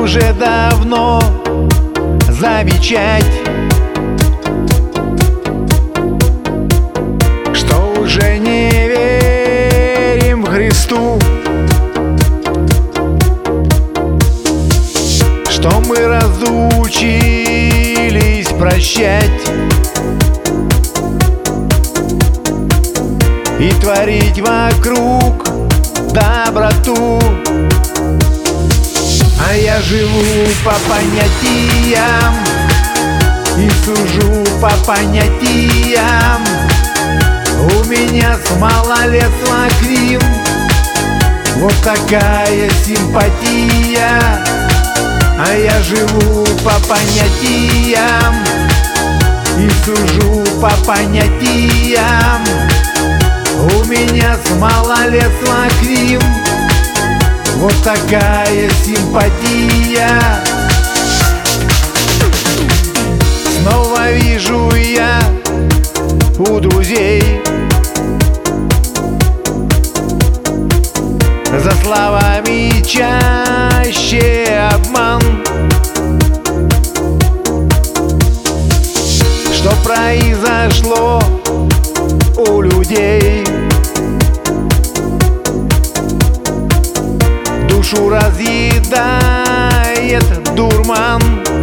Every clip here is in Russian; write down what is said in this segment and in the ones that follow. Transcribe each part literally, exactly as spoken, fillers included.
уже давно замечать, что уже не верим в Христу, что мы разучились прощать и творить вокруг доброту. А я живу по понятиям и сужу по понятиям. У меня с малолетства Крим, вот такая симпатия. А я живу по понятиям и сужу по понятиям. У меня с малолетства Крим, вот такая симпатия. Снова вижу я у друзей за словами чаще обман, что произошло у людей. Душу разъедает дурман,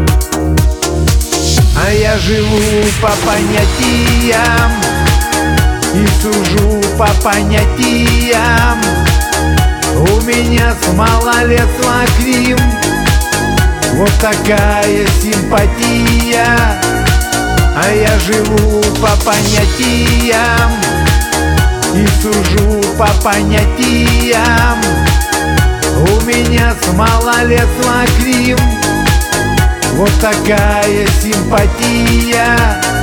а я живу по понятиям и сужу по понятиям. У меня с малолетства Крим, вот такая симпатия. А я живу по понятиям и сужу по понятиям. У меня с малолетства Крим, вот такая симпатия.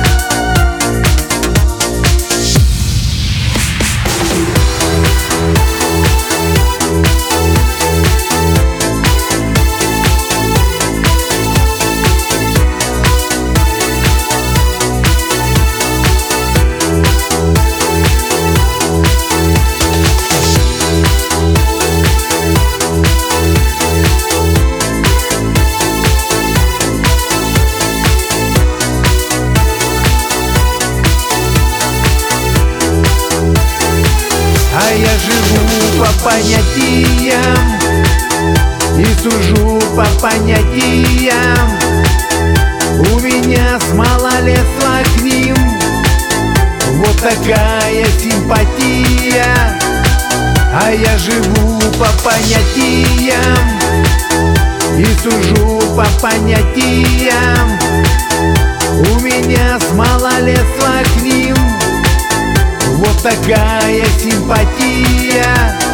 А я живу по понятиям и сужу по понятиям. У меня с малолетства Крим, вот такая симпатия. А я живу по понятиям и сужу по понятиям. У меня с малолетства Крим, вот такая симпатия.